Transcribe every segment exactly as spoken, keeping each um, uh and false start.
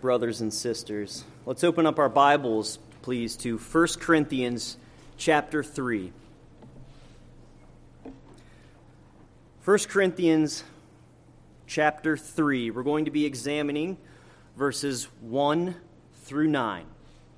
brothers and sisters. Let's open up our Bibles, please, to First Corinthians chapter three. First Corinthians chapter three. We're going to be examining verses one through nine.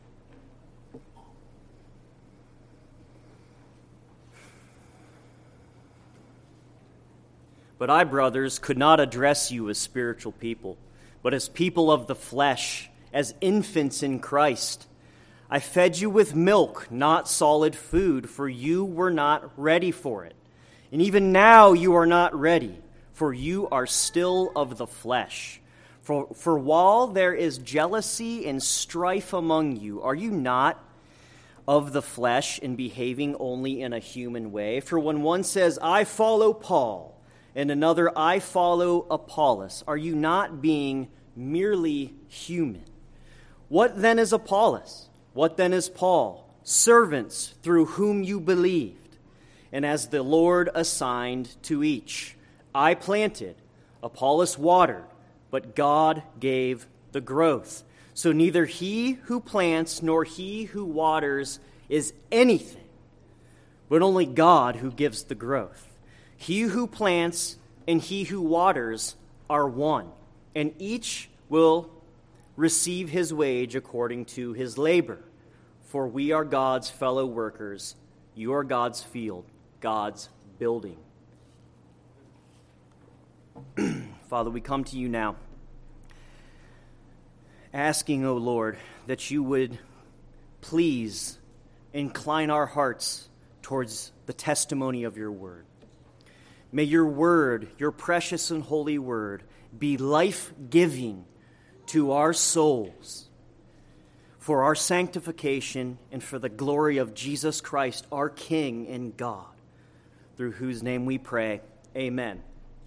But I, brothers, could not address you as spiritual people, but as people of the flesh, as infants in Christ. I fed you with milk, not solid food, for you were not ready for it. And even now you are not ready, for you are still of the flesh. For, for while there is jealousy and strife among you, are you not of the flesh and behaving only in a human way? For when one says, I follow Paul, and another, I follow Apollos, are you not being merely human? What then is Apollos? What then is Paul? Servants through whom you believed, and as the Lord assigned to each. I planted, Apollos watered, but God gave the growth. So neither he who plants nor he who waters is anything, but only God who gives the growth. He who plants and he who waters are one, and each will receive his wage according to his labor. For we are God's fellow workers. You are God's field, God's building. Father, we come to you now, asking, O Lord, that you would please incline our hearts towards the testimony of your word. May your word, your precious and holy word, be life-giving to our souls for our sanctification and for the glory of Jesus Christ, our King and God, through whose name we pray. Amen.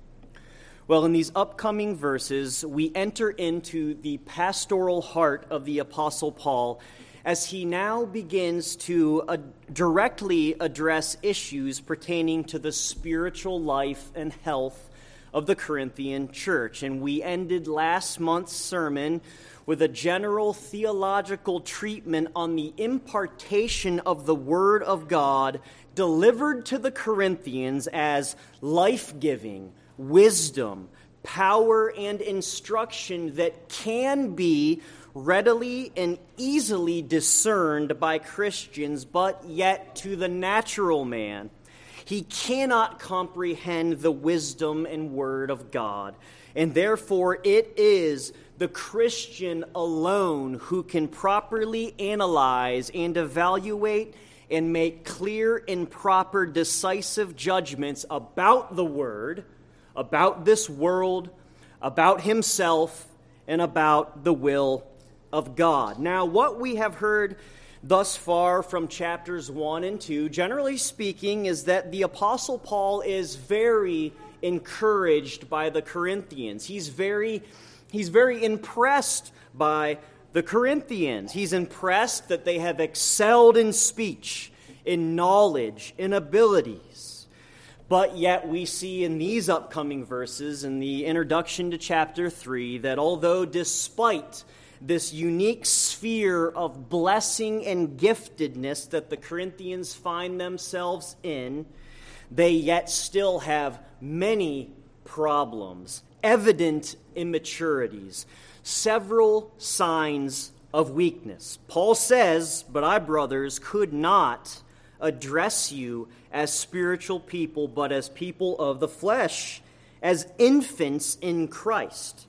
Well, in these upcoming verses, we enter into the pastoral heart of the Apostle Paul as he now begins to uh, directly address issues pertaining to the spiritual life and health of the Corinthian church. And we ended last month's sermon with a general theological treatment on the impartation of the Word of God delivered to the Corinthians as life-giving, wisdom, power, and instruction that can be readily and easily discerned by Christians, but yet to the natural man, he cannot comprehend the wisdom and word of God. And therefore, it is the Christian alone who can properly analyze and evaluate and make clear and proper decisive judgments about the word, about this world, about himself, and about the will of God. Now, what we have heard thus far from chapters one and two, generally speaking, is that the Apostle Paul is very encouraged by the Corinthians. He's very, he's very impressed by the Corinthians. He's impressed that they have excelled in speech, in knowledge, in abilities. But yet we see in these upcoming verses, in the introduction to chapter three, that although despite this unique sphere of blessing and giftedness that the Corinthians find themselves in, they yet still have many problems, evident immaturities, several signs of weakness. Paul says, but I, brothers, could not address you as spiritual people, but as people of the flesh, as infants in Christ.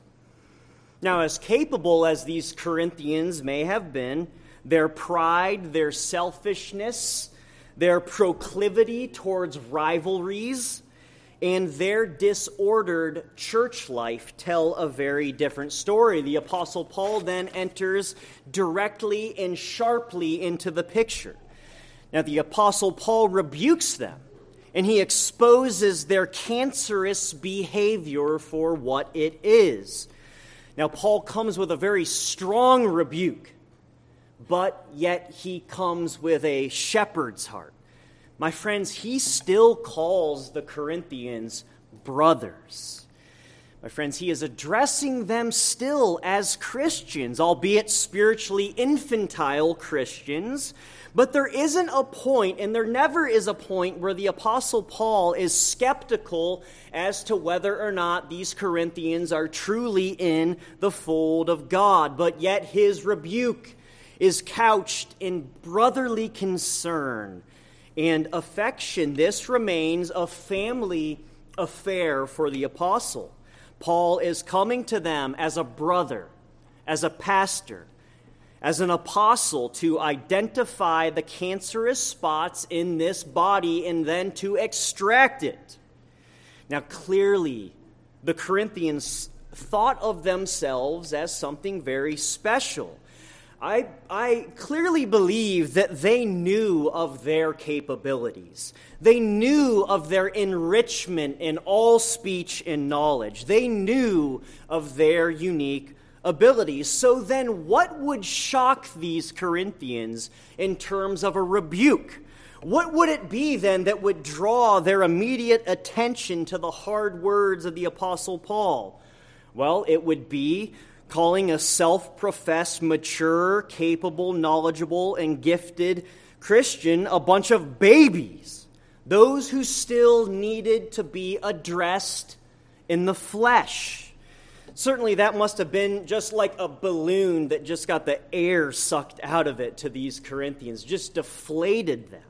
Now, as capable as these Corinthians may have been, their pride, their selfishness, their proclivity towards rivalries, and their disordered church life tell a very different story. The Apostle Paul then enters directly and sharply into the picture. Now, the Apostle Paul rebukes them, and he exposes their cancerous behavior for what it is. Now, Paul comes with a very strong rebuke, but yet he comes with a shepherd's heart. My friends, he still calls the Corinthians brothers. My friends, he is addressing them still as Christians, albeit spiritually infantile Christians. But there isn't a point, and there never is a point, where the Apostle Paul is skeptical as to whether or not these Corinthians are truly in the fold of God. But yet his rebuke is couched in brotherly concern and affection. This remains a family affair for the apostle. Paul is coming to them as a brother, as a pastor, as an apostle to identify the cancerous spots in this body and then to extract it. Now, clearly, the Corinthians thought of themselves as something very special. I, I clearly believe that they knew of their capabilities. They knew of their enrichment in all speech and knowledge. They knew of their unique abilities. So then what would shock these Corinthians in terms of a rebuke? What would it be then that would draw their immediate attention to the hard words of the Apostle Paul? Well, it would be calling a self-professed, mature, capable, knowledgeable, and gifted Christian a bunch of babies, those who still needed to be addressed in the flesh. Certainly that must have been just like a balloon that just got the air sucked out of it to these Corinthians, just deflated them.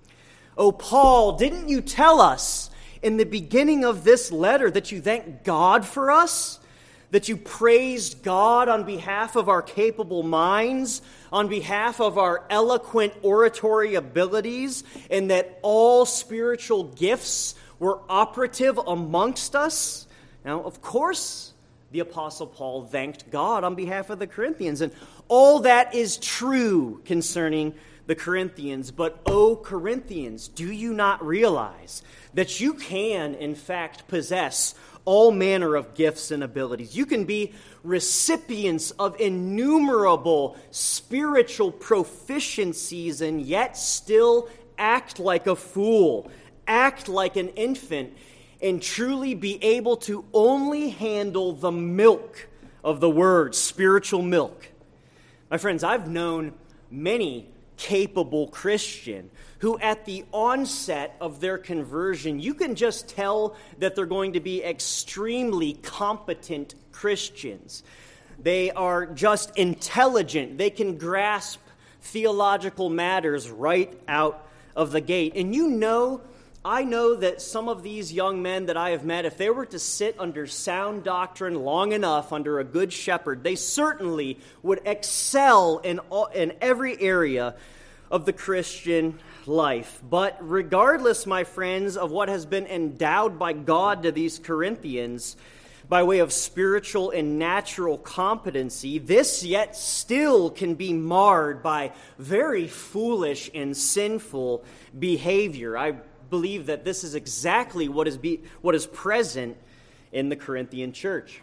Oh, Paul, didn't you tell us in the beginning of this letter that you thank God for us? That you praised God on behalf of our capable minds, on behalf of our eloquent oratory abilities, and that all spiritual gifts were operative amongst us? Now, of course, the Apostle Paul thanked God on behalf of the Corinthians, and all that is true concerning the Corinthians. But, oh, Corinthians, do you not realize that you can, in fact, possess all manner of gifts and abilities? You can be recipients of innumerable spiritual proficiencies and yet still act like a fool, act like an infant, and truly be able to only handle the milk of the word, spiritual milk. My friends, I've known many capable Christian who at the onset of their conversion, you can just tell that they're going to be extremely competent Christians. They are just intelligent. They can grasp theological matters right out of the gate. And you know, I know that some of these young men that I have met, if they were to sit under sound doctrine long enough under a good shepherd, they certainly would excel in all, in every area of the Christian life. But regardless, my friends, of what has been endowed by God to these Corinthians by way of spiritual and natural competency, this yet still can be marred by very foolish and sinful behavior. I believe that this is exactly what is be, what is present in the Corinthian church.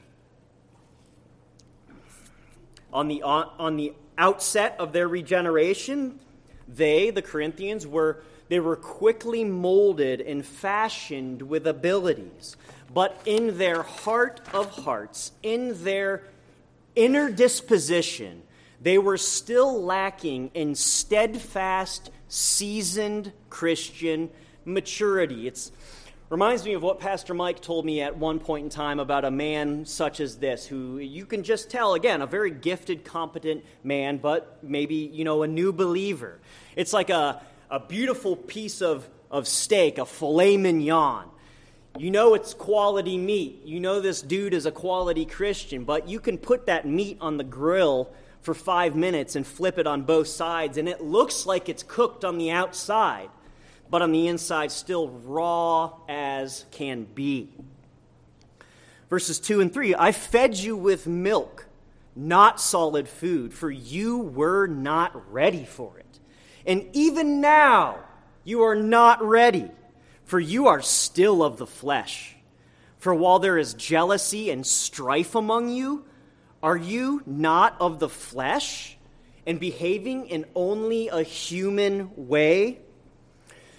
On the on, on the outset of their regeneration, they, the Corinthians, were they were quickly molded and fashioned with abilities. But in their heart of hearts, in their inner disposition, they were still lacking in steadfast, seasoned Christian maturity. It reminds me of what Pastor Mike told me at one point in time about a man such as this, who you can just tell, again, a very gifted, competent man, but maybe, you know, a new believer. It's like a, a beautiful piece of, of steak, a filet mignon. You know it's quality meat. You know this dude is a quality Christian, but you can put that meat on the grill for five minutes and flip it on both sides, and it looks like it's cooked on the outside, but on the inside still raw as can be. Verses two and three, I fed you with milk, not solid food, for you were not ready for it. And even now you are not ready, for you are still of the flesh. For while there is jealousy and strife among you, are you not of the flesh and behaving in only a human way?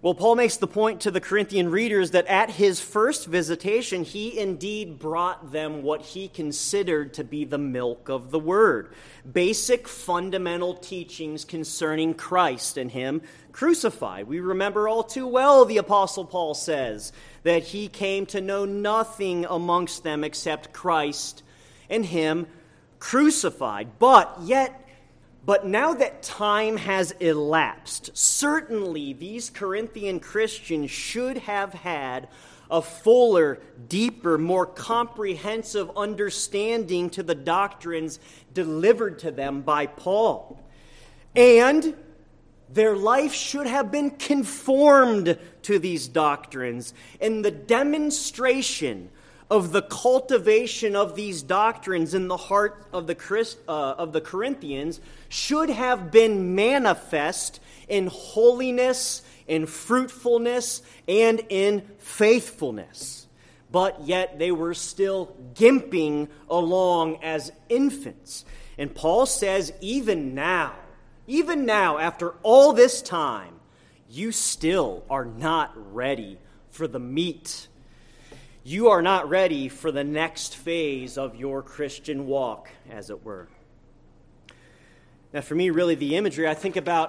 Well, Paul makes the point to the Corinthian readers that at his first visitation, he indeed brought them what he considered to be the milk of the word, basic fundamental teachings concerning Christ and him crucified. We remember all too well, the Apostle Paul says, that he came to know nothing amongst them except Christ and him crucified. But yet, But now that time has elapsed, certainly these Corinthian Christians should have had a fuller, deeper, more comprehensive understanding to the doctrines delivered to them by Paul. And their life should have been conformed to these doctrines. And the demonstration of the cultivation of these doctrines in the heart of the Christ, uh, of the Corinthians should have been manifest in holiness, in fruitfulness, and in faithfulness. But yet they were still gimping along as infants. And Paul says, even now, even now, after all this time, you still are not ready for the meat. You are not ready for the next phase of your Christian walk, as it were. Now, for me, really, the imagery, I think about,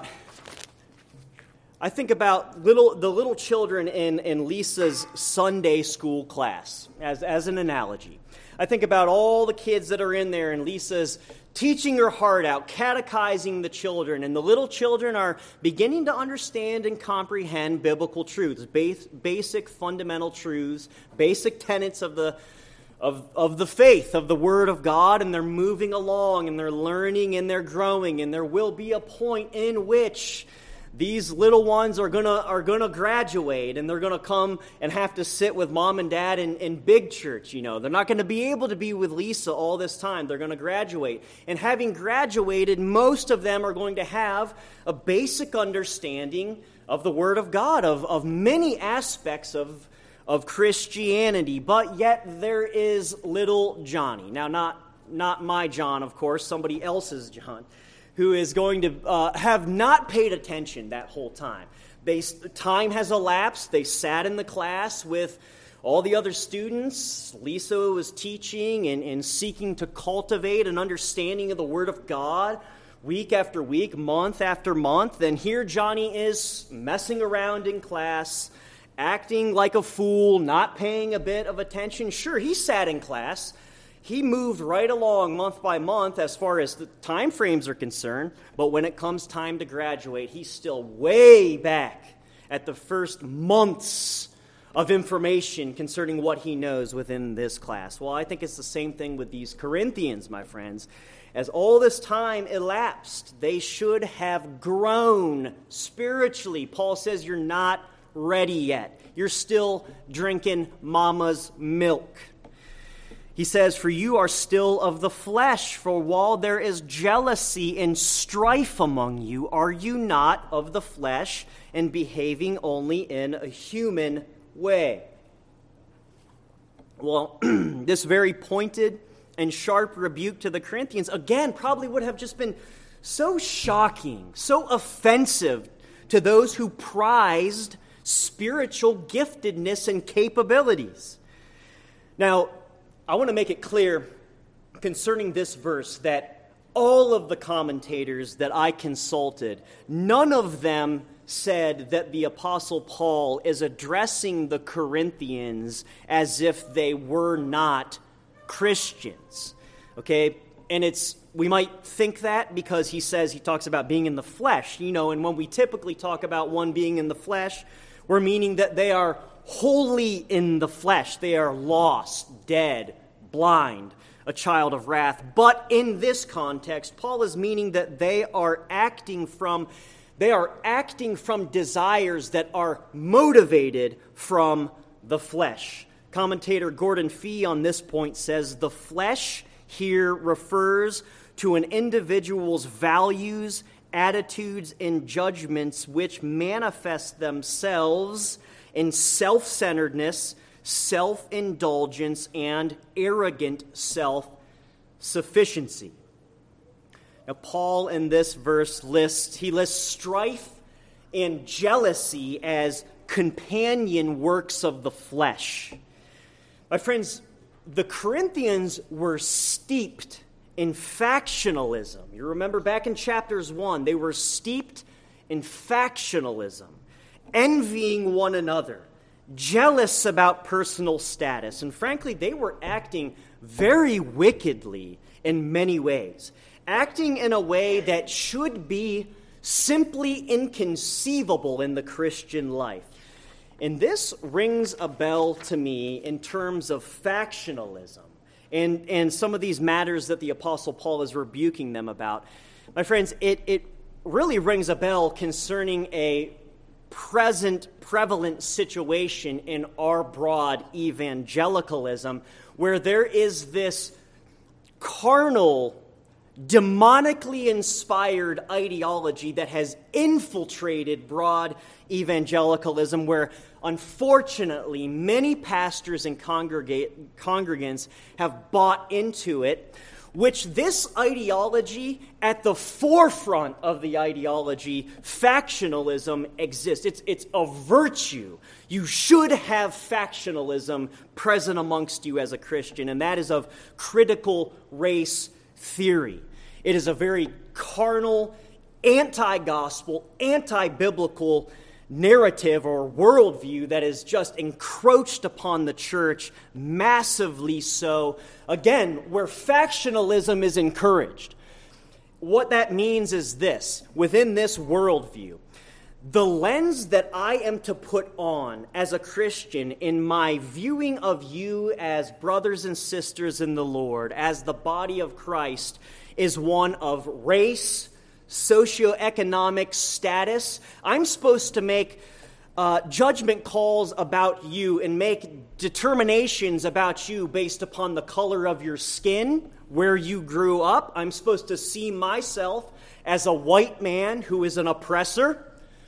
I think about little the little children in, in Lisa's Sunday school class, as, as an analogy. I think about all the kids that are in there, and Lisa's teaching her heart out, catechizing the children, and the little children are beginning to understand and comprehend biblical truths, base, basic fundamental truths, basic tenets of the of, of the faith, of the Word of God, and they're moving along, and they're learning, and they're growing, and there will be a point in which these little ones are gonna are gonna graduate, and they're gonna come and have to sit with mom and dad in, in big church. You know, they're not going to be able to be with Lisa all this time. They're going to graduate, and having graduated, most of them are going to have a basic understanding of the Word of God, of of many aspects of of Christianity. But yet there is little Johnny. Now, not not my John, of course, somebody else's John, who is going to uh, have not paid attention that whole time. They, time has elapsed. They sat in the class with all the other students. Lisa was teaching and, and seeking to cultivate an understanding of the Word of God week after week, month after month. And here Johnny is messing around in class, acting like a fool, not paying a bit of attention. Sure, he sat in class. He moved right along month by month as far as the time frames are concerned, but when it comes time to graduate, he's still way back at the first months of information concerning what he knows within this class. Well, I think it's the same thing with these Corinthians, my friends. As all this time elapsed, they should have grown spiritually. Paul says you're not ready yet. You're still drinking mama's milk. He says, for you are still of the flesh, for while there is jealousy and strife among you, are you not of the flesh and behaving only in a human way? Well, this very pointed and sharp rebuke to the Corinthians, again, probably would have just been so shocking, so offensive to those who prized spiritual giftedness and capabilities. Now, I want to make it clear concerning this verse that all of the commentators that I consulted, none of them said that the Apostle Paul is addressing the Corinthians as if they were not Christians. Okay? And it's, we might think that because he says, he talks about being in the flesh, you know, and when we typically talk about one being in the flesh, we're meaning that they are wholly in the flesh. They are lost, dead, blind, a child of wrath. But in this context, Paul is meaning that they are acting from they are acting from desires that are motivated from the flesh. Commentator Gordon Fee on this point says the flesh here refers to an individual's values, attitudes, and judgments which manifest themselves in self-centeredness, self-indulgence, and arrogant self-sufficiency. Now, Paul in this verse lists, he lists strife and jealousy as companion works of the flesh. My friends, the Corinthians were steeped in factionalism. You remember back in chapters one, they were steeped in factionalism, envying one another, jealous about personal status. And frankly, they were acting very wickedly in many ways, acting in a way that should be simply inconceivable in the Christian life. And this rings a bell to me in terms of factionalism and, and some of these matters that the Apostle Paul is rebuking them about. My friends, it, it really rings a bell concerning a present, prevalent situation in our broad evangelicalism where there is this carnal, demonically inspired ideology that has infiltrated broad evangelicalism, where unfortunately many pastors and congregate, congregants have bought into it, which this ideology, at the forefront of the ideology, factionalism exists. It's, it's a virtue. You should have factionalism present amongst you as a Christian, and that is of critical race theory. It is a very carnal, anti-gospel, anti-biblical narrative or worldview that is just encroached upon the church, massively so, again, where factionalism is encouraged. What that means is this: within this worldview, the lens that I am to put on as a Christian in my viewing of you as brothers and sisters in the Lord, as the body of Christ, is one of race, socioeconomic status. I'm supposed to make uh, judgment calls about you and make determinations about you based upon the color of your skin, where you grew up. I'm supposed to see myself as a white man who is an oppressor,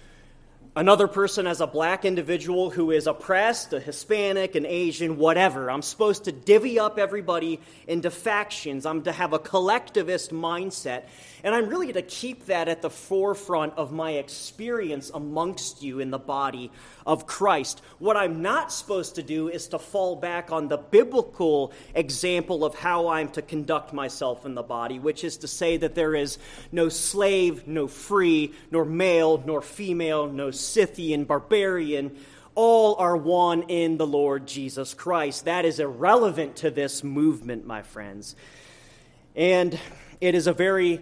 another person as a black individual who is oppressed, a Hispanic, an Asian, whatever. I'm supposed to divvy up everybody into factions. I'm to have a collectivist mindset. And I'm really to keep that at the forefront of my experience amongst you in the body of Christ. What I'm not supposed to do is to fall back on the biblical example of how I'm to conduct myself in the body, which is to say that there is no slave, no free, nor male, nor female, no Scythian, barbarian. All are one in the Lord Jesus Christ. That is irrelevant to this movement, my friends. And it is a very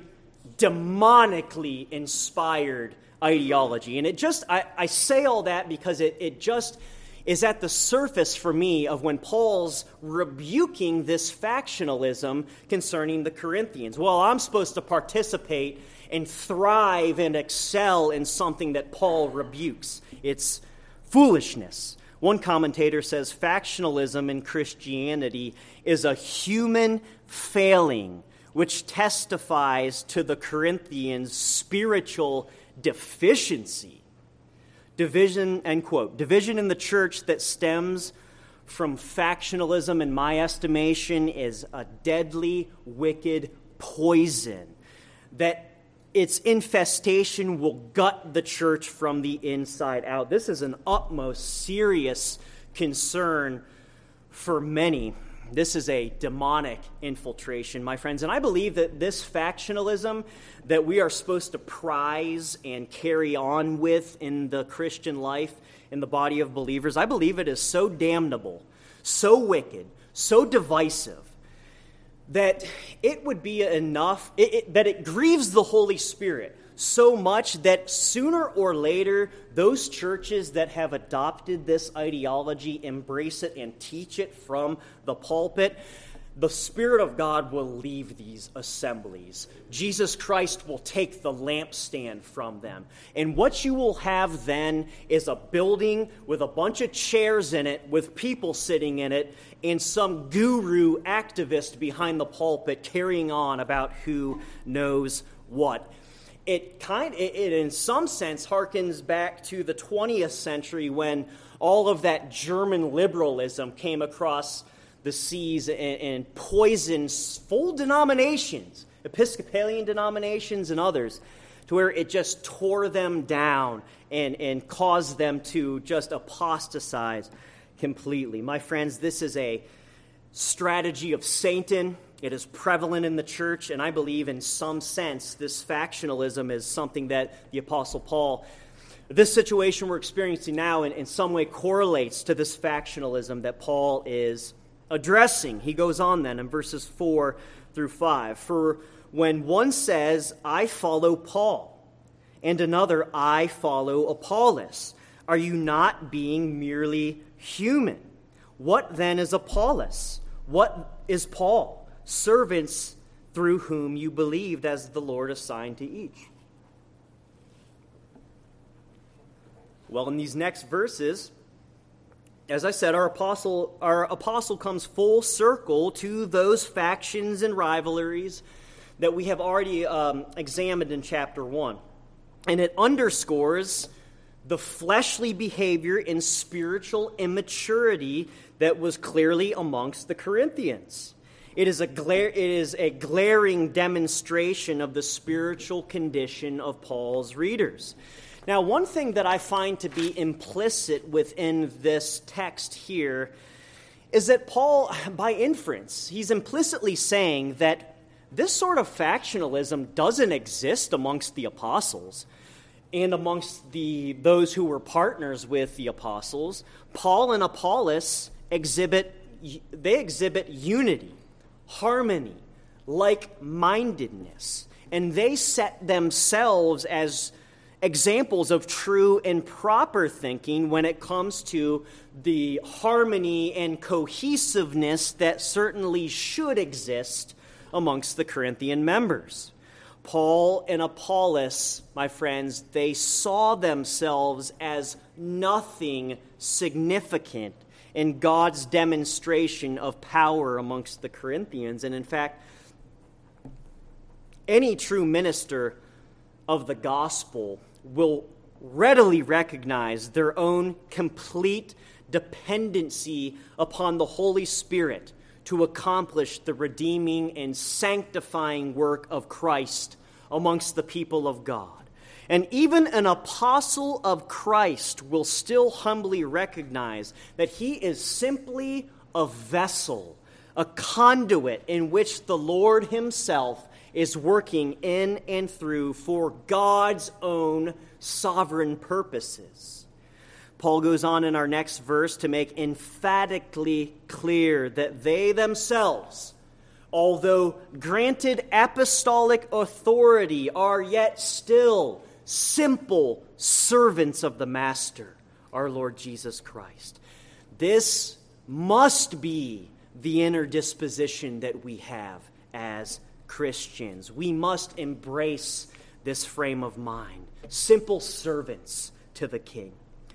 demonically inspired ideology. And it just, I, I say all that because it, it just is at the surface for me of when Paul's rebuking this factionalism concerning the Corinthians. Well, I'm supposed to participate and thrive and excel in something that Paul rebukes. It's foolishness. One commentator says factionalism in Christianity is a human failing which testifies to the Corinthians' spiritual deficiency. Division, end quote. Division in the church that stems from factionalism, in my estimation, is a deadly, wicked poison that its infestation will gut the church from the inside out. This is an utmost serious concern for many. This is a demonic infiltration, my friends. And I believe that this factionalism that we are supposed to prize and carry on with in the Christian life, in the body of believers, I believe it is so damnable, so wicked, so divisive, that it would be enough, it, it, that it grieves the Holy Spirit so much that sooner or later, those churches that have adopted this ideology, embrace it, and teach it from the pulpit, the Spirit of God will leave these assemblies. Jesus Christ will take the lampstand from them. And what you will have then is a building with a bunch of chairs in it, with people sitting in it, and some guru activist behind the pulpit carrying on about who knows what. It kind, it, it in some sense harkens back to the twentieth century when all of that German liberalism came across the seas and, and poisoned full denominations, Episcopalian denominations and others, to where it just tore them down and, and caused them to just apostatize completely. My friends, this is a strategy of Satan. It is prevalent in the church, and I believe in some sense this factionalism is something that the Apostle Paul, this situation we're experiencing now in, in some way correlates to this factionalism that Paul is addressing. He goes on then in verses four through five. For when one says, I follow Paul, and another, I follow Apollos, are you not being merely human? What then is Apollos? What is Paul? Servants through whom you believed as the Lord assigned to each. Well, in these next verses, as I said, our apostle, our apostle comes full circle to those factions and rivalries that we have already um, examined in chapter one. And it underscores the fleshly behavior and spiritual immaturity that was clearly amongst the Corinthians. It is a glare, it is a glaring demonstration of the spiritual condition of Paul's readers. Now, one thing that I find to be implicit within this text here is that Paul, by inference, he's implicitly saying that this sort of factionalism doesn't exist amongst the apostles and amongst the those who were partners with the apostles. Paul and Apollos exhibit they exhibit unity, harmony, like-mindedness, and they set themselves as examples of true and proper thinking when it comes to the harmony and cohesiveness that certainly should exist amongst the Corinthian members. Paul and Apollos, my friends, they saw themselves as nothing significant in God's demonstration of power amongst the Corinthians. And in fact, any true minister of the gospel will readily recognize their own complete dependency upon the Holy Spirit to accomplish the redeeming and sanctifying work of Christ amongst the people of God. And even an apostle of Christ will still humbly recognize that he is simply a vessel, a conduit in which the Lord himself is working in and through for God's own sovereign purposes. Paul goes on in our next verse to make emphatically clear that they themselves, although granted apostolic authority, are yet still simple servants of the Master, our Lord Jesus Christ. This must be the inner disposition that we have as Christians. We must embrace this frame of mind. Simple servants to the King.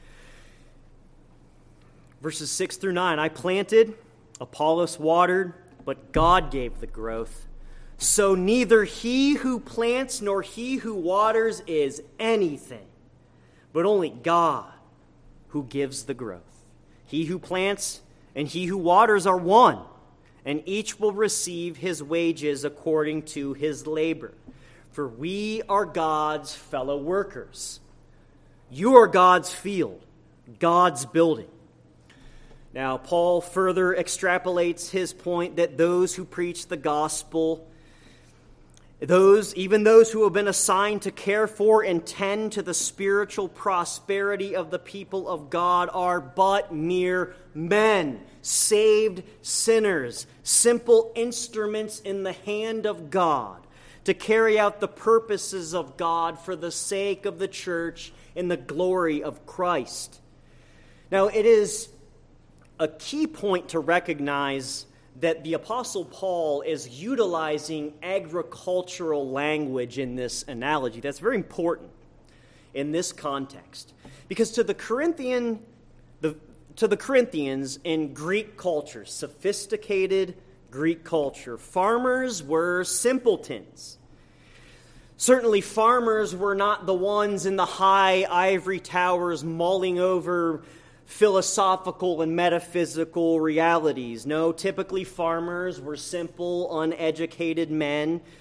Verses six through nine, I planted, Apollos watered, but God gave the growth. So neither he who plants nor he who waters is anything, but only God who gives the growth. He who plants and he who waters are one, and each will receive his wages according to his labor. For we are God's fellow workers. You are God's field, God's building. Now, Paul further extrapolates his point that those who preach the gospel, those, even those who have been assigned to care for and tend to the spiritual prosperity of the people of God, are but mere men, saved sinners, simple instruments in the hand of God to carry out the purposes of God for the sake of the church in the glory of Christ. Now, it is a key point to recognize that the Apostle Paul is utilizing agricultural language in this analogy. That's very important in this context. Because to the Corinthian, the, to the Corinthians in Greek culture, sophisticated Greek culture, farmers were simpletons. Certainly farmers were not the ones in the high ivory towers mulling over philosophical and metaphysical realities. No, typically farmers were simple, uneducated men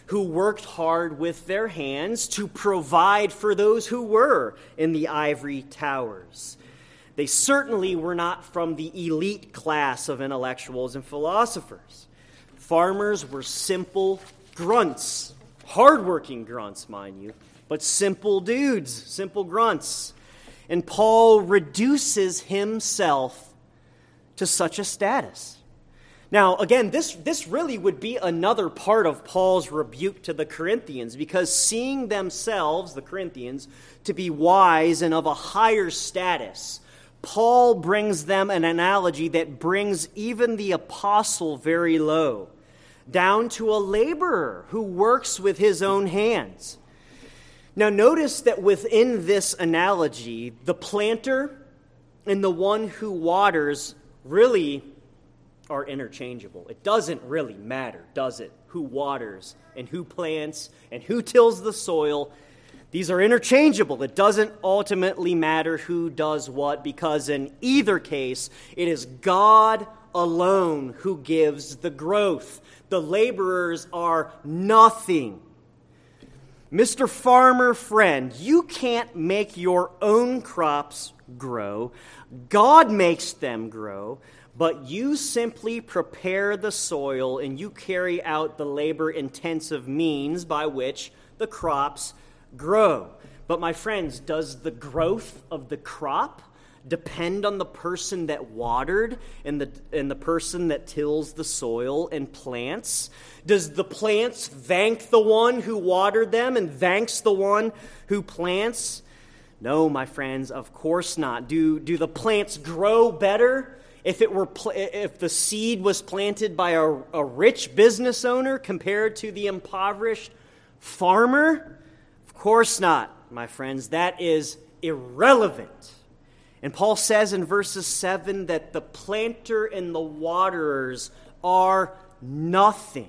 who worked hard with their hands to provide for those who were in the ivory towers. They certainly were not from the elite class of intellectuals and philosophers. Farmers were simple grunts, hardworking grunts, mind you, but simple dudes, simple grunts. And Paul reduces himself to such a status. Now, again, this, this really would be another part of Paul's rebuke to the Corinthians, because seeing themselves, the Corinthians, to be wise and of a higher status, Paul brings them an analogy that brings even the apostle very low, down to a laborer who works with his own hands. Now, notice that within this analogy, the planter and the one who waters really are interchangeable. It doesn't really matter, does it? Who waters and who plants and who tills the soil. These are interchangeable. It doesn't ultimately matter who does what, because in either case, it is God alone who gives the growth. The laborers are nothing. Mister Farmer friend, you can't make your own crops grow. God makes them grow. But you simply prepare the soil and you carry out the labor-intensive means by which the crops grow. But my friends, does the growth of the crop depend on the person that watered and the, and the person that tills the soil and plants? Does the plants thank the one who watered them and thanks the one who plants? No, my friends, of course not. Do, do the plants grow better If it were, pl- if the seed was planted by a, a rich business owner compared to the impoverished farmer? Of course not, my friends. That is irrelevant. And Paul says in verses seven that the planter and the waterers are nothing.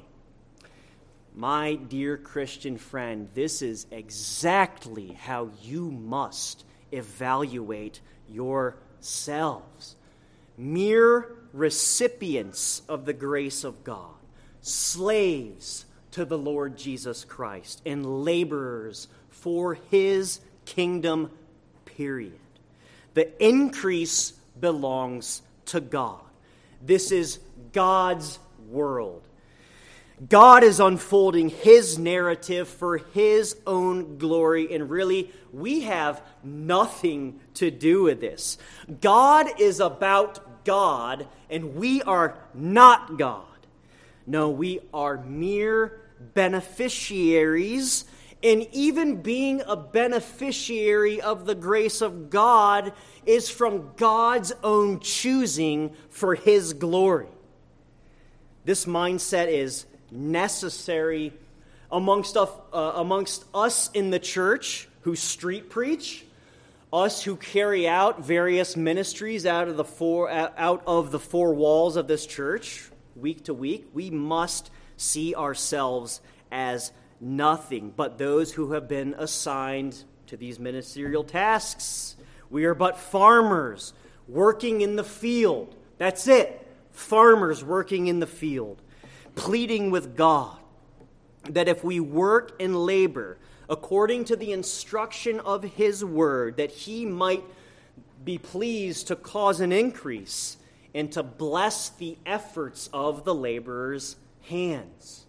My dear Christian friend, this is exactly how you must evaluate yourselves. Mere recipients of the grace of God, slaves to the Lord Jesus Christ, and laborers for his kingdom, period. The increase belongs to God. This is God's world. God is unfolding his narrative for his own glory, and really, we have nothing to do with this. God is about God, and we are not God. No, we are mere beneficiaries, and even being a beneficiary of the grace of God is from God's own choosing for his glory. This mindset is necessary amongst, uh, amongst us in the church who street preach, us who carry out various ministries out of the four out of the four walls of this church week to week. We must see ourselves as nothing but those who have been assigned to these ministerial tasks. We are but farmers working in the field. That's it. Farmers working in the field, pleading with God that if we work and labor according to the instruction of his word, that he might be pleased to cause an increase and to bless the efforts of the laborer's hands.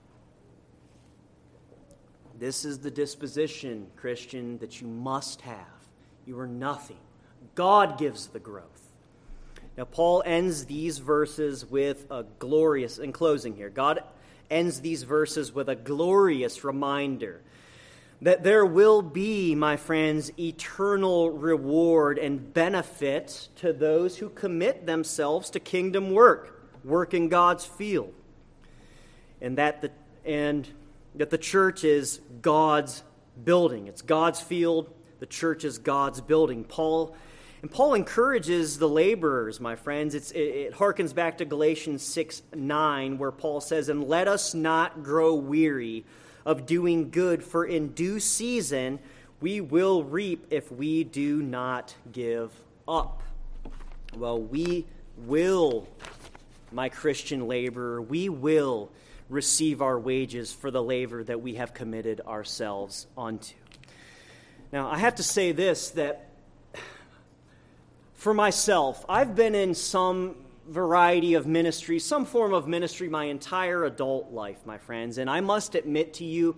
This is the disposition, Christian, that you must have. You are nothing. God gives the growth. Now, Paul ends these verses with a glorious, in closing here, God ends these verses with a glorious reminder that there will be, my friends, eternal reward and benefit to those who commit themselves to kingdom work, work in God's field, and that the and that the church is God's building. It's God's field. The church is God's building. Paul and Paul encourages the laborers, my friends. It's, it, it harkens back to Galatians six nine, where Paul says, "And let us not grow weary of doing good, for in due season we will reap if we do not give up." Well, we will, my Christian laborer, we will receive our wages for the labor that we have committed ourselves unto. Now, I have to say this, that for myself, I've been in some variety of ministry, some form of ministry my entire adult life, my friends, and I must admit to you,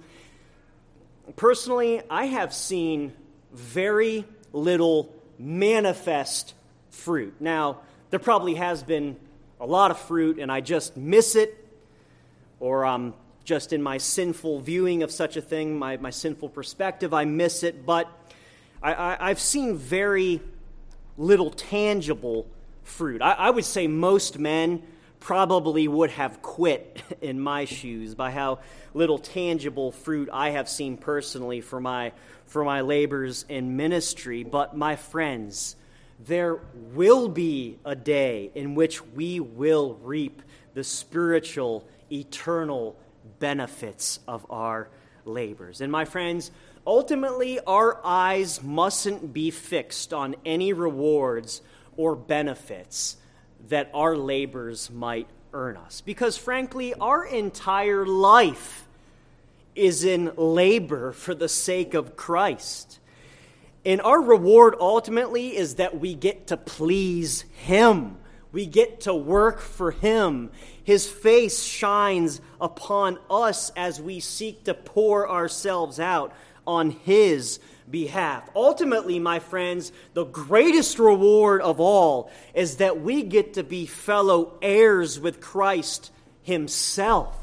personally, I have seen very little manifest fruit. Now, there probably has been a lot of fruit, and I just miss it, or I'm just in my sinful viewing of such a thing, my, my sinful perspective, I miss it, but I, I, I've seen very little tangible fruit. I, I would say most men probably would have quit in my shoes by how little tangible fruit I have seen personally for my for my labors in ministry. But my friends, there will be a day in which we will reap the spiritual, eternal benefits of our labors. And my friends, ultimately, our eyes mustn't be fixed on any rewards or benefits that our labors might earn us. Because frankly, our entire life is in labor for the sake of Christ. And our reward ultimately is that we get to please Him. We get to work for Him. His face shines upon us as we seek to pour ourselves out on His behalf. Ultimately, my friends, the greatest reward of all is that we get to be fellow heirs with Christ Himself.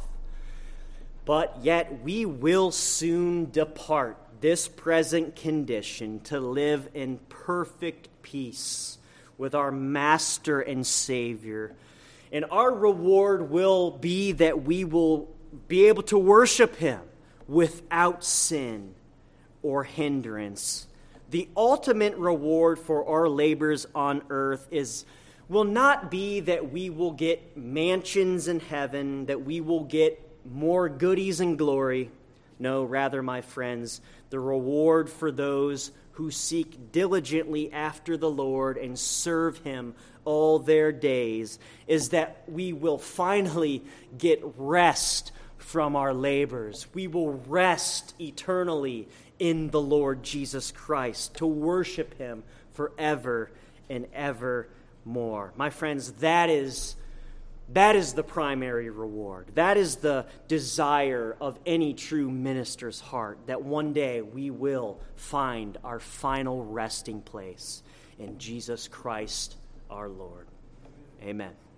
But yet we will soon depart this present condition to live in perfect peace with our Master and Savior. And our reward will be that we will be able to worship Him without sin or hindrance. The ultimate reward for our labors on earth is will not be that we will get mansions in heaven, that we will get more goodies and glory. No, rather, my friends, the reward for those who seek diligently after the Lord and serve Him all their days is that we will finally get rest from our labors. We will rest eternally in the Lord Jesus Christ to worship Him forever and ever more. My friends, that is That is the primary reward. That is the desire of any true minister's heart, that one day we will find our final resting place in Jesus Christ our Lord. Amen.